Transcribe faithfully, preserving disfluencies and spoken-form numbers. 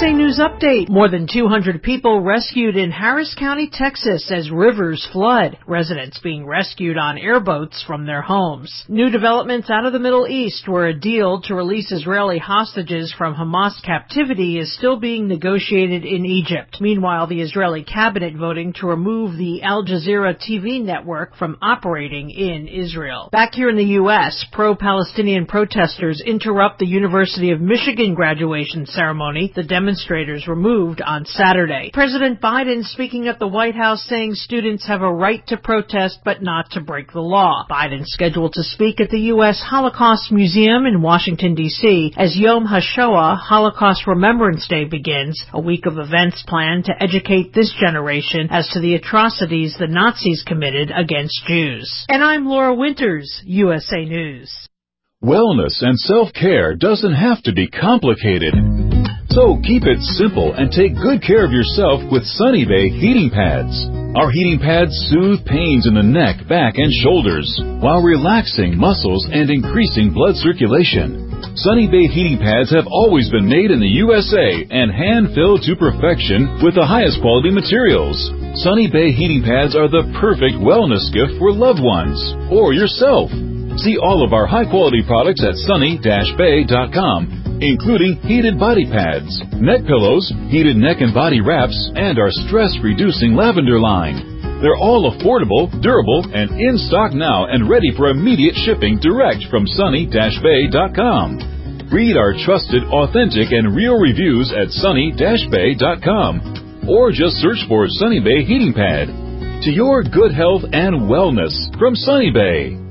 A News Update. More than two hundred people rescued in Harris County, Texas as rivers flood. Residents being rescued on airboats from their homes. New developments out of the Middle East, where a deal to release Israeli hostages from Hamas captivity is still being negotiated in Egypt. Meanwhile, the Israeli cabinet voting to remove the Al Jazeera T V network from operating in Israel. Back here in the U S, pro-Palestinian protesters interrupt the University of Michigan graduation ceremony. The demonstrators were moved on Saturday. President Biden speaking at the White House saying students have a right to protest but not to break the law. Biden scheduled to speak at the U S Holocaust Museum in Washington, D C as Yom HaShoah, Holocaust Remembrance Day, begins, a week of events planned to educate this generation as to the atrocities the Nazis committed against Jews. And I'm Laura Winters, U S A News. Wellness and self-care doesn't have to be complicated. So keep it simple and take good care of yourself with Sunny Bay heating pads. Our heating pads soothe pains in the neck, back, and shoulders while relaxing muscles and increasing blood circulation. Sunny Bay heating pads have always been made in the U S A and hand-filled to perfection with the highest quality materials. Sunny Bay heating pads are the perfect wellness gift for loved ones or yourself. See all of our high-quality products at sunny dash bay dot com, including heated body pads, neck pillows, heated neck and body wraps, and our stress-reducing lavender line. They're all affordable, durable, and in stock now and ready for immediate shipping direct from sunny dash bay dot com. Read our trusted, authentic, and real reviews at sunny dash bay dot com or just search for Sunny Bay Heating Pad. To your good health and wellness from Sunny Bay.